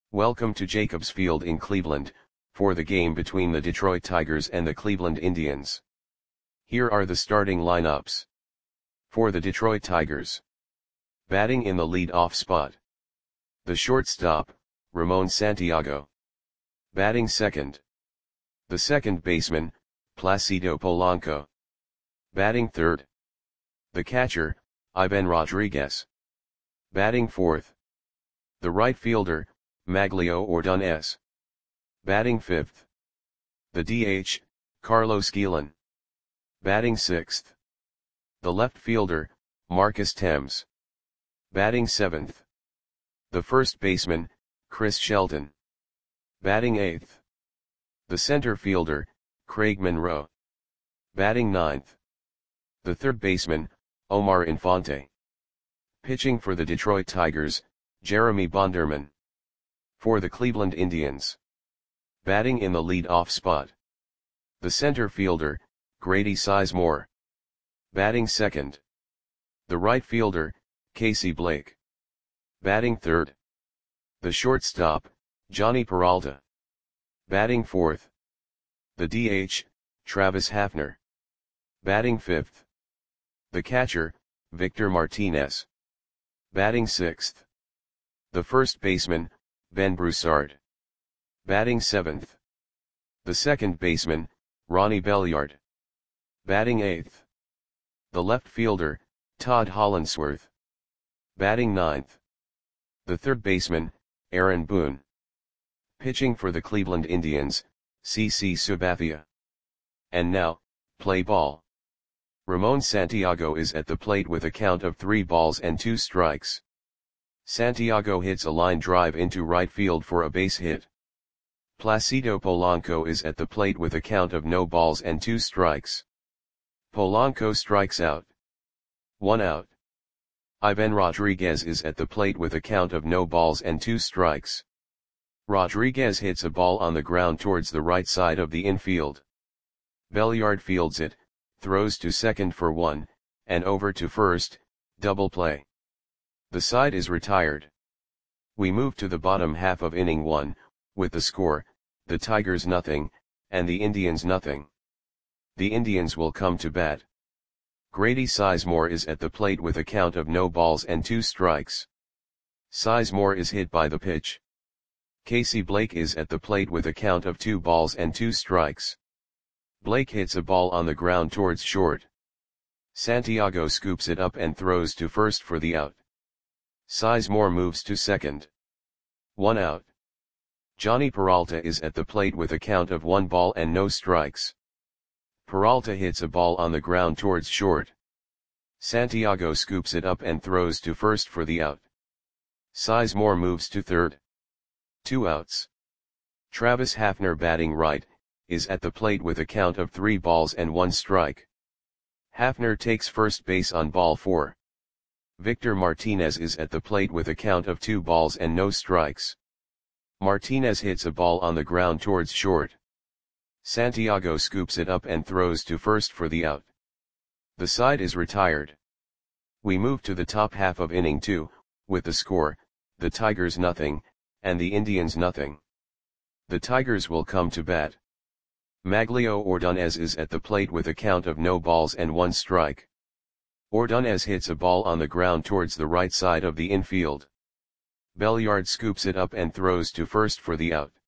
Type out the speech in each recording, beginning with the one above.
Welcome to Jacobs Field in Cleveland, for the game between the Detroit Tigers and the Cleveland Indians. Here are the starting lineups. For the Detroit Tigers. Batting in the lead-off spot. The shortstop, Ramon Santiago. Batting second. The second baseman, Placido Polanco. Batting third. The catcher, Ivan Rodriguez. Batting fourth. The right fielder, Maglio Ordonez. Batting fifth. The DH, Carlos Guillen. Batting sixth. The left fielder, Marcus Thames. Batting seventh. The first baseman, Chris Shelton. Batting eighth. The center fielder, Craig Monroe. Batting ninth. The third baseman, Omar Infante. Pitching for the Detroit Tigers, Jeremy Bonderman. For the Cleveland Indians. Batting in the lead-off spot. The center fielder, Grady Sizemore. Batting second. The right fielder, Casey Blake. Batting third. The shortstop, Johnny Peralta. Batting fourth. The DH, Travis Hafner. Batting fifth. The catcher, Victor Martinez. Batting sixth. The first baseman, Ben Broussard. Batting seventh. The second baseman, Ronnie Belliard. Batting eighth. The left fielder, Todd Hollandsworth. Batting ninth. The third baseman, Aaron Boone. Pitching for the Cleveland Indians, CC Sabathia. And now, play ball. Ramon Santiago is at the plate with a count of 3 balls and 2 strikes. Santiago hits a line drive into right field for a base hit. Placido Polanco is at the plate with a count of no balls and 2 strikes. Polanco strikes out. 1 out. Ivan Rodriguez is at the plate with a count of no balls and 2 strikes. Rodriguez hits a ball on the ground towards the right side of the infield. Belliard fields it, throws to second for 1, and over to first, double play. The side is retired. We move to the bottom half of inning 1, with the score, the Tigers nothing, and the Indians nothing. The Indians will come to bat. Grady Sizemore is at the plate with a count of no balls and 2 strikes. Sizemore is hit by the pitch. Casey Blake is at the plate with a count of 2 balls and 2 strikes. Blake hits a ball on the ground towards short. Santiago scoops it up and throws to first for the out. Sizemore moves to second. 1 out. Johnny Peralta is at the plate with a count of 1 ball and no strikes. Peralta hits a ball on the ground towards short. Santiago scoops it up and throws to first for the out. Sizemore moves to third. 2 outs. Travis Hafner, batting right, is at the plate with a count of 3 balls and 1 strike. Hafner takes first base on ball 4. Victor Martinez is at the plate with a count of 2 balls and no strikes. Martinez hits a ball on the ground towards short. Santiago scoops it up and throws to first for the out. The side is retired. We move to the top half of inning 2, with the score, the Tigers nothing, and the Indians nothing. The Tigers will come to bat. Maglio Ordonez is at the plate with a count of no balls and 1 strike. Ordonez hits a ball on the ground towards the right side of the infield. Belliard scoops it up and throws to first for the out.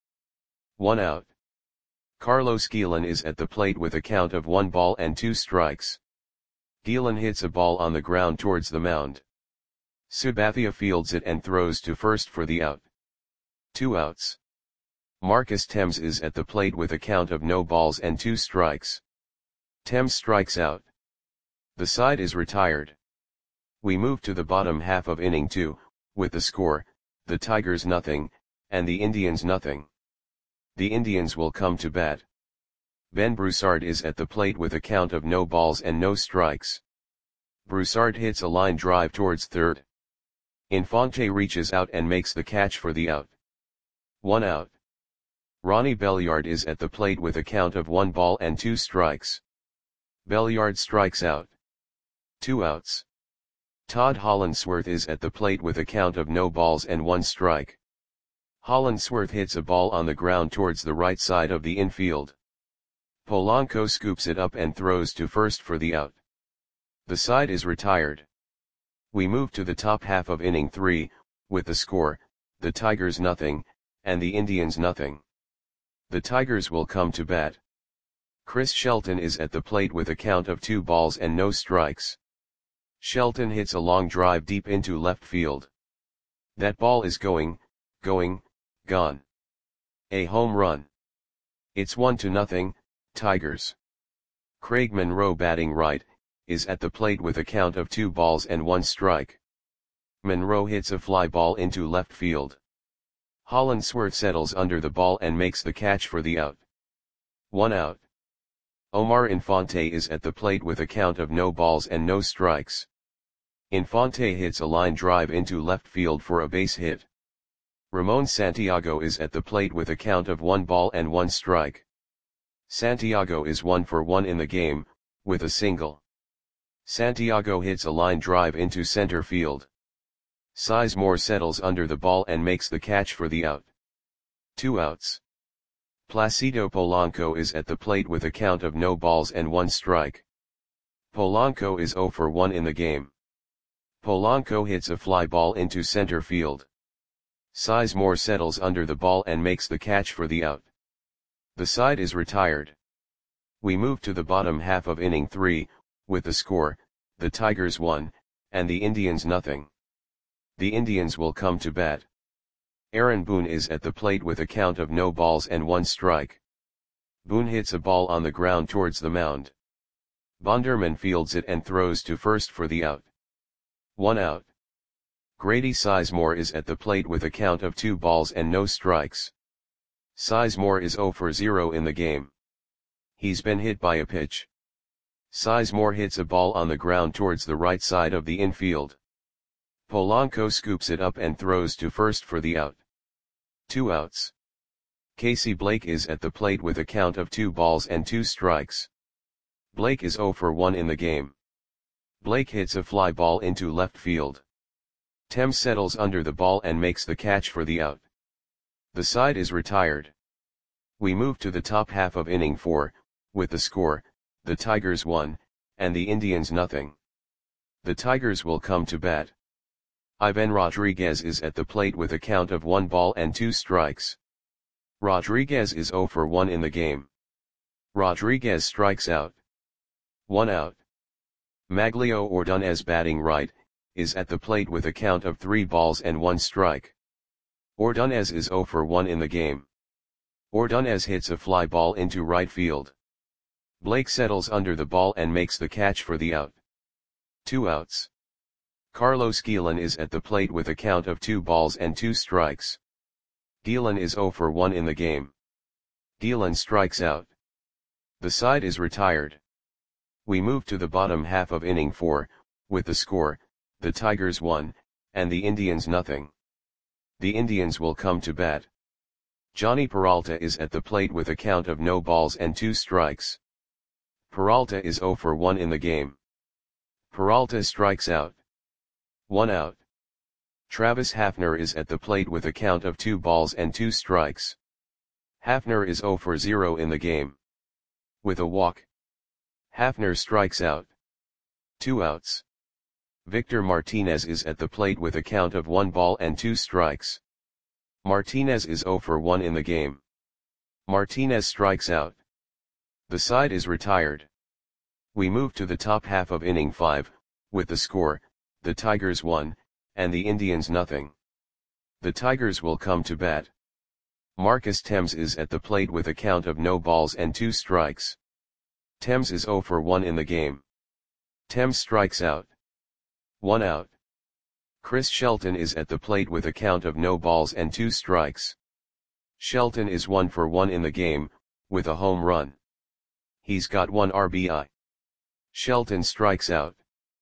1 out. Carlos Guillen is at the plate with a count of 1 ball and 2 strikes. Guillen hits a ball on the ground towards the mound. Sabathia fields it and throws to first for the out. 2 outs. Marcus Thames is at the plate with a count of no balls and 2 strikes. Thames strikes out. The side is retired. We move to the bottom half of inning 2, with the score, the Tigers nothing, and the Indians nothing. The Indians will come to bat. Ben Broussard is at the plate with a count of no balls and no strikes. Broussard hits a line drive towards third. Infante reaches out and makes the catch for the out. 1 out. Ronnie Belliard is at the plate with a count of 1 ball and 2 strikes. Belliard strikes out. 2 outs. Todd Hollandsworth is at the plate with a count of no balls and 1 strike. Hollandsworth hits a ball on the ground towards the right side of the infield. Polanco scoops it up and throws to first for the out. The side is retired. We move to the top half of inning 3, with the score, the Tigers nothing, and the Indians nothing. The Tigers will come to bat. Chris Shelton is at the plate with a count of 2 balls and no strikes. Shelton hits a long drive deep into left field. That ball is going, gone. A home run. It's 1-0, Tigers. Craig Monroe, batting right, is at the plate with a count of 2 balls and 1 strike. Monroe hits a fly ball into left field. Hollandsworth settles under the ball and makes the catch for the out. 1 out. Omar Infante is at the plate with a count of no balls and no strikes. Infante hits a line drive into left field for a base hit. Ramon Santiago is at the plate with a count of 1 ball and 1 strike. Santiago is 1 for 1 in the game, with a single. Santiago hits a line drive into center field. Sizemore settles under the ball and makes the catch for the out. 2 outs. Placido Polanco is at the plate with a count of no balls and 1 strike. Polanco is 0 for 1 in the game. Polanco hits a fly ball into center field. Sizemore settles under the ball and makes the catch for the out. The side is retired. We move to the bottom half of inning 3, with the score, the Tigers 1, and the Indians nothing. The Indians will come to bat. Aaron Boone is at the plate with a count of no balls and 1 strike. Boone hits a ball on the ground towards the mound. Bonderman fields it and throws to first for the out. 1 out. Grady Sizemore is at the plate with a count of 2 balls and no strikes. Sizemore is 0 for 0 in the game. He's been hit by a pitch. Sizemore hits a ball on the ground towards the right side of the infield. Polanco scoops it up and throws to first for the out. 2 outs. Casey Blake is at the plate with a count of 2 balls and 2 strikes. Blake is 0 for 1 in the game. Blake hits a fly ball into left field. Thames settles under the ball and makes the catch for the out. The side is retired. We move to the top half of inning 4, with the score, the Tigers 1, and the Indians nothing. The Tigers will come to bat. Ivan Rodriguez is at the plate with a count of 1 ball and 2 strikes. Rodriguez is 0 for 1 in the game. Rodriguez strikes out. 1 out. Maglio Ordonez, batting right, is at the plate with a count of 3 balls and 1 strike. Ordonez is 0 for 1 in the game. Ordonez hits a fly ball into right field. Blake settles under the ball and makes the catch for the out. 2 outs. Carlos Guillen is at the plate with a count of 2 balls and 2 strikes. Guillen is 0 for 1 in the game. Guillen strikes out. The side is retired. We move to the bottom half of inning 4, with the score, the Tigers 1, and the Indians nothing. The Indians will come to bat. Johnny Peralta is at the plate with a count of no balls and 2 strikes. Peralta is 0 for 1 in the game. Peralta strikes out. 1 out. Travis Hafner is at the plate with a count of 2 balls and 2 strikes. Hafner is 0 for 0 in the game. With a walk, Hafner strikes out. 2 outs. Victor Martinez is at the plate with a count of 1 ball and 2 strikes. Martinez is 0 for 1 in the game. Martinez strikes out. The side is retired. We move to the top half of inning 5, with the score, the Tigers 1, and the Indians nothing. The Tigers will come to bat. Marcus Thames is at the plate with a count of no balls and 2 strikes. Thames is 0 for 1 in the game. Thames strikes out. 1 out. Chris Shelton is at the plate with a count of no balls and 2 strikes. Shelton is 1 for 1 in the game, with a home run. He's got 1 RBI. Shelton strikes out.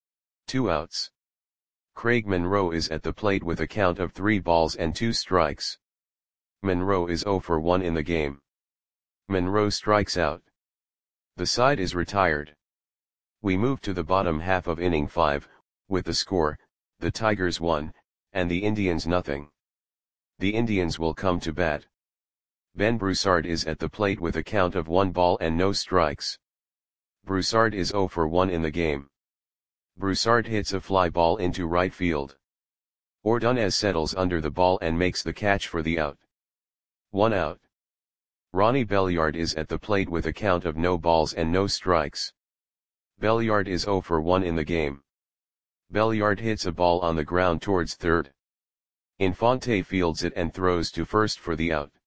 2 outs. Craig Monroe is at the plate with a count of 3 balls and 2 strikes. Monroe is 0 for 1 in the game. Monroe strikes out. The side is retired. We move to the bottom half of inning 5, with the score, the Tigers 1, and the Indians nothing. The Indians will come to bat. Ben Broussard is at the plate with a count of 1 ball and no strikes. Broussard is 0 for 1 in the game. Broussard hits a fly ball into right field. Ordonez settles under the ball and makes the catch for the out. 1 out. Ronnie Belliard is at the plate with a count of no balls and no strikes. Belliard is 0 for 1 in the game. Belliard hits a ball on the ground towards third. Infante fields it and throws to first for the out.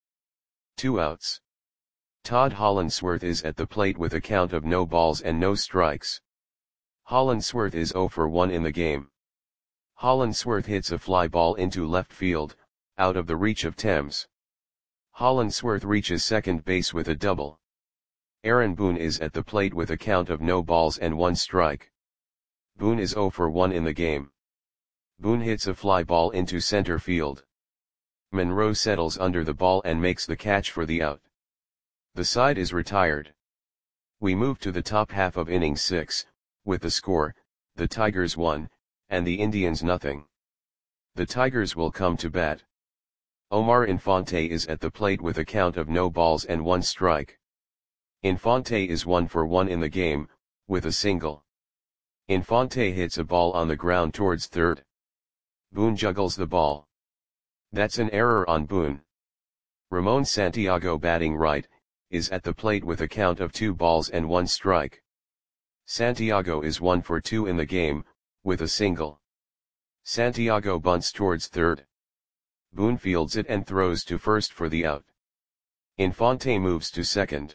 2 outs. Todd Hollandsworth is at the plate with a count of no balls and no strikes. Hollandsworth is 0 for 1 in the game. Hollandsworth hits a fly ball into left field, out of the reach of Thames. Hollandsworth reaches second base with a double. Aaron Boone is at the plate with a count of no balls and 1 strike. Boone is 0 for 1 in the game. Boone hits a fly ball into center field. Monroe settles under the ball and makes the catch for the out. The side is retired. We move to the top half of inning 6, with the score, the Tigers 1, and the Indians nothing. The Tigers will come to bat. Omar Infante is at the plate with a count of no balls and 1 strike. Infante is 1 for 1 in the game, with a single. Infante hits a ball on the ground towards third. Boone juggles the ball. That's an error on Boone. Ramon Santiago, batting right, is at the plate with a count of 2 balls and 1 strike. Santiago is 1 for 2 in the game, with a single. Santiago bunts towards third. Boone fields it and throws to first for the out. Infante moves to second.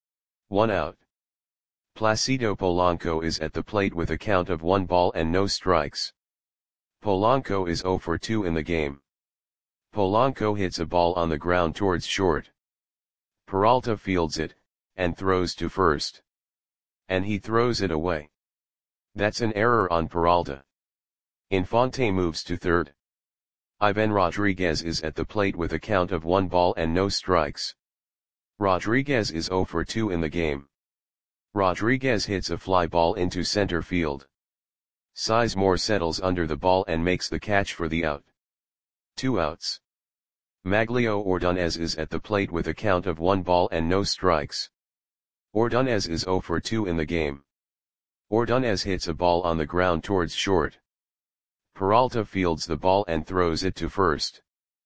1 out. Placido Polanco is at the plate with a count of 1 ball and no strikes. Polanco is 0 for 2 in the game. Polanco hits a ball on the ground towards short. Peralta fields it, and throws to first. And he throws it away. That's an error on Peralta. Infante moves to third. Ivan Rodriguez is at the plate with a count of 1 ball and no strikes. Rodriguez is 0 for 2 in the game. Rodriguez hits a fly ball into center field. Sizemore settles under the ball and makes the catch for the out. 2 outs. Maglio Ordonez is at the plate with a count of 1 ball and no strikes. Ordonez is 0 for 2 in the game. Ordonez hits a ball on the ground towards short. Peralta fields the ball and throws it to first.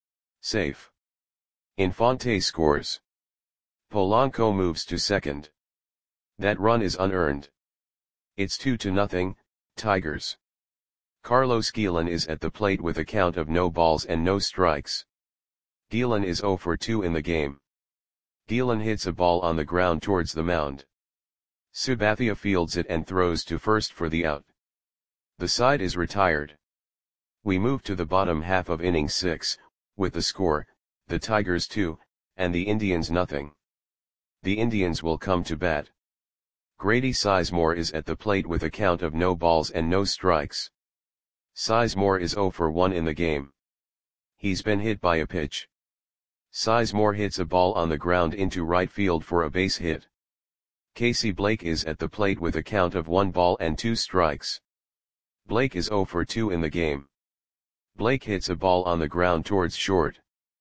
Safe. Infante scores. Polanco moves to second. That run is unearned. It's 2-0, Tigers. Carlos Guillen is at the plate with a count of no balls and no strikes. Guillen is 0 for 2 in the game. Guillen hits a ball on the ground towards the mound. Sabathia fields it and throws to first for the out. The side is retired. We move to the bottom half of inning 6, with the score, the Tigers 2, and the Indians nothing. The Indians will come to bat. Grady Sizemore is at the plate with a count of no balls and no strikes. Sizemore is 0 for 1 in the game. He's been hit by a pitch. Sizemore hits a ball on the ground into right field for a base hit. Casey Blake is at the plate with a count of 1 ball and 2 strikes. Blake is 0 for 2 in the game. Blake hits a ball on the ground towards short.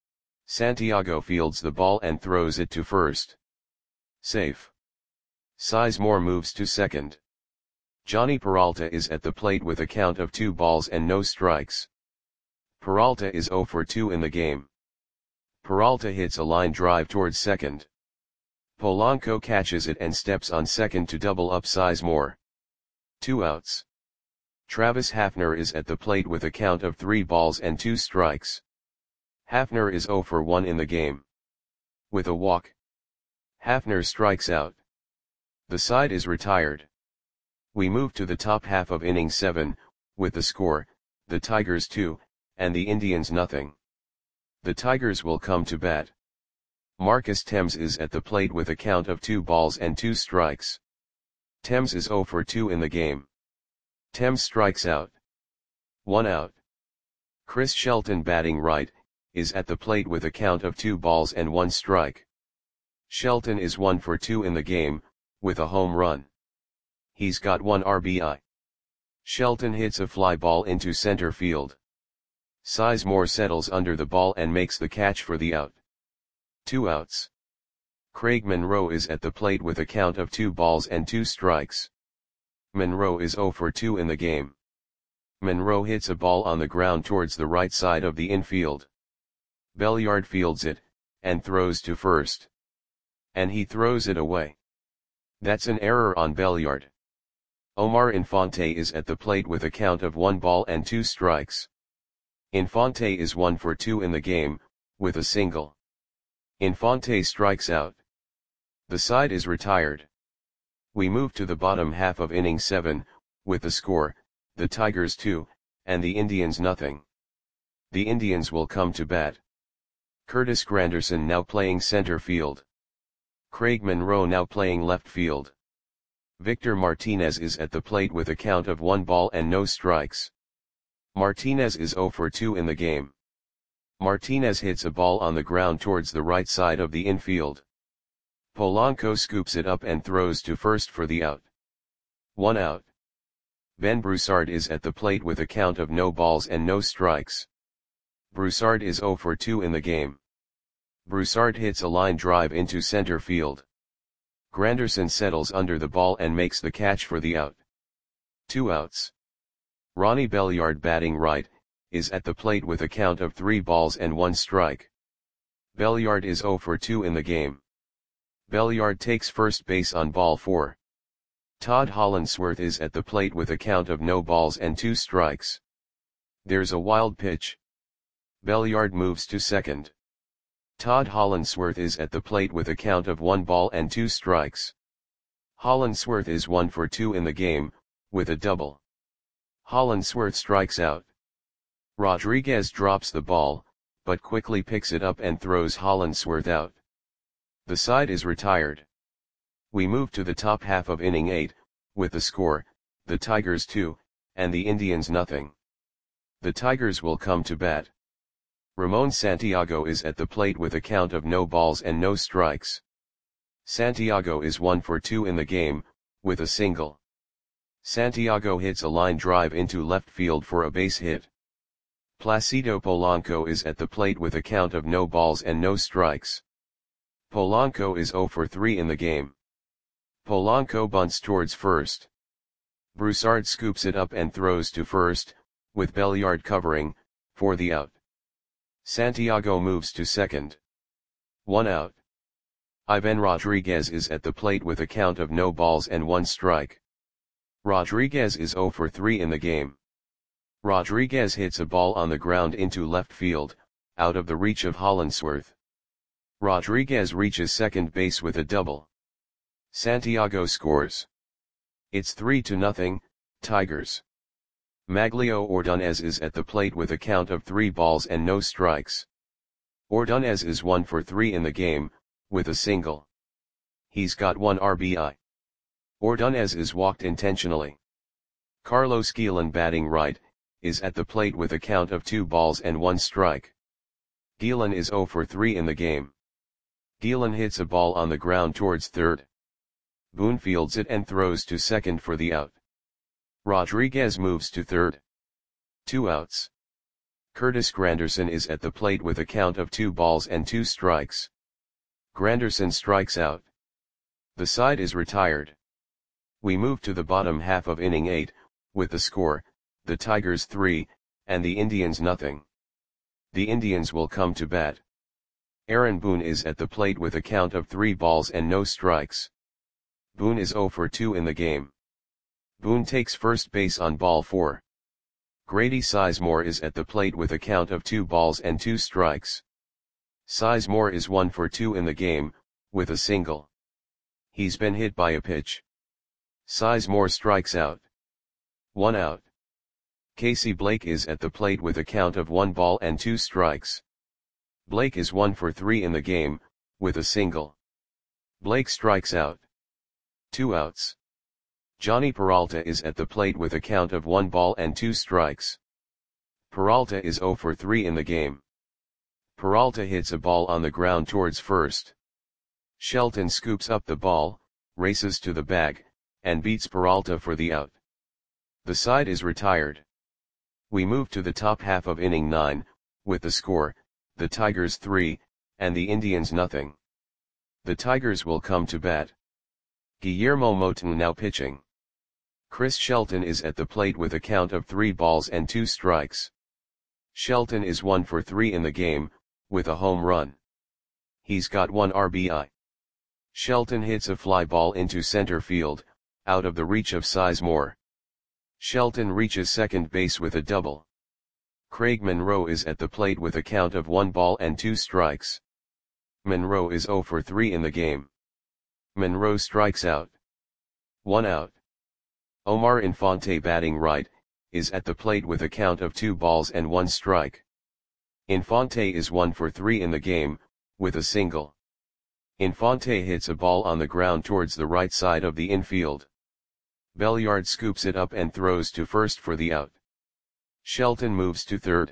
Santiago fields the ball and throws it to first. Safe. Sizemore moves to second. Johnny Peralta is at the plate with a count of 2 balls and no strikes. Peralta is 0 for 2 in the game. Peralta hits a line drive towards second. Polanco catches it and steps on second to double up Sizemore. 2 outs. Travis Hafner is at the plate with a count of 3 balls and 2 strikes. Hafner is 0 for 1 in the game. With a walk, Hafner strikes out. The side is retired. We move to the top half of inning 7, with the score, the Tigers 2, and the Indians nothing. The Tigers will come to bat. Marcus Thames is at the plate with a count of 2 balls and 2 strikes. Thames is 0 for 2 in the game. Thames strikes out. 1 out. Chris Shelton, batting right, is at the plate with a count of 2 balls and 1 strike. Shelton is 1 for 2 in the game, with a home run. He's got 1 RBI. Shelton hits a fly ball into center field. Sizemore settles under the ball and makes the catch for the out. 2 outs. Craig Monroe is at the plate with a count of 2 balls and 2 strikes. Monroe is 0 for 2 in the game. Monroe hits a ball on the ground towards the right side of the infield. Belliard fields it, and throws to first. And he throws it away. That's an error on Belliard. Omar Infante is at the plate with a count of 1 ball and 2 strikes. Infante is 1 for 2 in the game, with a single. Infante strikes out. The side is retired. We move to the bottom half of inning 7, with the score, the Tigers 2, and the Indians nothing. The Indians will come to bat. Curtis Granderson now playing center field. Craig Monroe now playing left field. Victor Martinez is at the plate with a count of 1 ball and no strikes. Martinez is 0 for 2 in the game. Martinez hits a ball on the ground towards the right side of the infield. Polanco scoops it up and throws to first for the out. 1 out. Ben Broussard is at the plate with a count of no balls and no strikes. Broussard is 0 for 2 in the game. Broussard hits a line drive into center field. Granderson settles under the ball and makes the catch for the out. 2 outs. Ronnie Belliard batting right, is at the plate with a count of 3 balls and 1 strike. Belliard is 0 for 2 in the game. Belliard takes first base on ball 4. Todd Hollandsworth is at the plate with a count of no balls and 2 strikes. There's a wild pitch. Belliard moves to second. Todd Hollandsworth is at the plate with a count of 1 ball and 2 strikes. Hollandsworth is 1 for 2 in the game, with a double. Hollandsworth strikes out. Rodriguez drops the ball, but quickly picks it up and throws Hollandsworth out. The side is retired. We move to the top half of inning 8, with the score, the Tigers 2, and the Indians nothing. The Tigers will come to bat. Ramon Santiago is at the plate with a count of no balls and no strikes. Santiago is 1 for 2 in the game, with a single. Santiago hits a line drive into left field for a base hit. Placido Polanco is at the plate with a count of no balls and no strikes. Polanco is 0 for 3 in the game. Polanco bunts towards first. Broussard scoops it up and throws to first, with Belliard covering, for the out. Santiago moves to second. 1 out. Ivan Rodriguez is at the plate with a count of no balls and 1 strike. Rodriguez is 0 for 3 in the game. Rodriguez hits a ball on the ground into left field, out of the reach of Hollandsworth. Rodriguez reaches second base with a double. Santiago scores. It's 3-0, Tigers. Maglio Ordonez is at the plate with a count of 3 balls and no strikes. Ordonez is 1 for 3 in the game, with a single. He's got 1 RBI. Ordonez is walked intentionally. Carlos Guillen batting right, is at the plate with a count of 2 balls and 1 strike. Guillen is 0 for 3 in the game. Guillen hits a ball on the ground towards third. Boone fields it and throws to second for the out. Rodriguez moves to third. 2 outs. Curtis Granderson is at the plate with a count of 2 balls and 2 strikes. Granderson strikes out. The side is retired. We move to the bottom half of inning 8, with the score, the Tigers 3, and the Indians nothing. The Indians will come to bat. Aaron Boone is at the plate with a count of 3 balls and no strikes. Boone is 0 for 2 in the game. Boone takes first base on ball 4. Grady Sizemore is at the plate with a count of 2 balls and 2 strikes. Sizemore is 1 for 2 in the game, with a single. He's been hit by a pitch. Sizemore strikes out. 1 out. Casey Blake is at the plate with a count of 1 ball and 2 strikes. Blake is 1 for 3 in the game, with a single. Blake strikes out. 2 outs. Johnny Peralta is at the plate with a count of 1 ball and 2 strikes. Peralta is 0 for 3 in the game. Peralta hits a ball on the ground towards first. Shelton scoops up the ball, races to the bag, and beats Peralta for the out. The side is retired. We move to the top half of inning 9, with the score, the Tigers 3, and the Indians nothing. The Tigers will come to bat. Guillermo Moton now pitching. Chris Shelton is at the plate with a count of 3 balls and 2 strikes. Shelton is 1 for 3 in the game, with a home run. He's got 1 RBI. Shelton hits a fly ball into center field, out of the reach of Sizemore. Shelton reaches second base with a double. Craig Monroe is at the plate with a count of 1 ball and 2 strikes. Monroe is 0 for 3 in the game. Monroe strikes out. 1 out. Omar Infante, batting right, is at the plate with a count of 2 balls and 1 strike. Infante is 1 for 3 in the game, with a single. Infante hits a ball on the ground towards the right side of the infield. Belliard scoops it up and throws to first for the out. Shelton moves to third.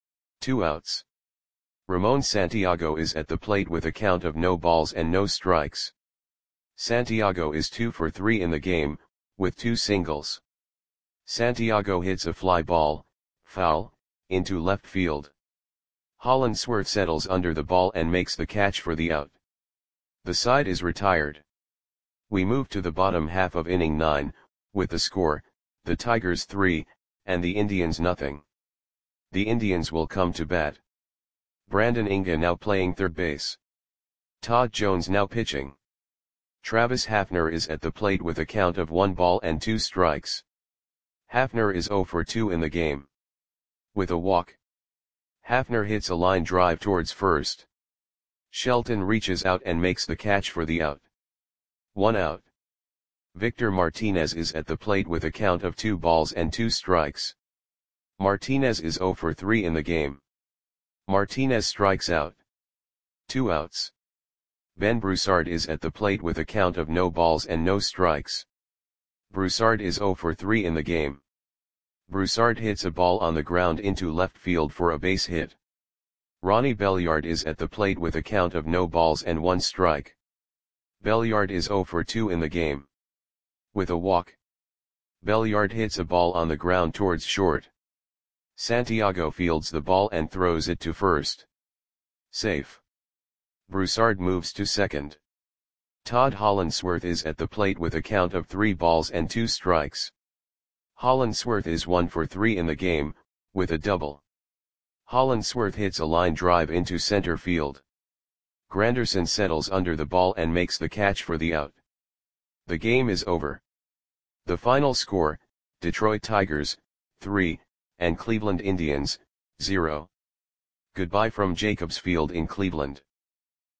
2 outs. Ramon Santiago is at the plate with a count of no balls and no strikes. Santiago is 2 for 3 in the game, with 2 singles. Santiago hits a fly ball, foul, into left field. Hollandsworth settles under the ball and makes the catch for the out. The side is retired. We move to the bottom half of inning 9, with the score, the Tigers 3, and the Indians nothing. The Indians will come to bat. Brandon Inga now playing third base. Todd Jones now pitching. Travis Hafner is at the plate with a count of 1 ball and 2 strikes. Hafner is 0 for 2 in the game. With a walk. Hafner hits a line drive towards first. Shelton reaches out and makes the catch for the out. 1 out. Victor Martinez is at the plate with a count of 2 balls and 2 strikes. Martinez is 0 for 3 in the game. Martinez strikes out. 2 outs. Ben Broussard is at the plate with a count of no balls and no strikes. Broussard is 0 for 3 in the game. Broussard hits a ball on the ground into left field for a base hit. Ronnie Belliard is at the plate with a count of no balls and 1 strike. Belliard is 0 for 2 in the game. With a walk. Belliard hits a ball on the ground towards short. Santiago fields the ball and throws it to first. Safe. Broussard moves to second. Todd Hollandsworth is at the plate with a count of 3 balls and 2 strikes. Hollandsworth is 1 for 3 in the game, with a double. Hollandsworth hits a line drive into center field. Granderson settles under the ball and makes the catch for the out. The game is over. The final score, Detroit Tigers, 3, and Cleveland Indians, 0. Goodbye from Jacobs Field in Cleveland.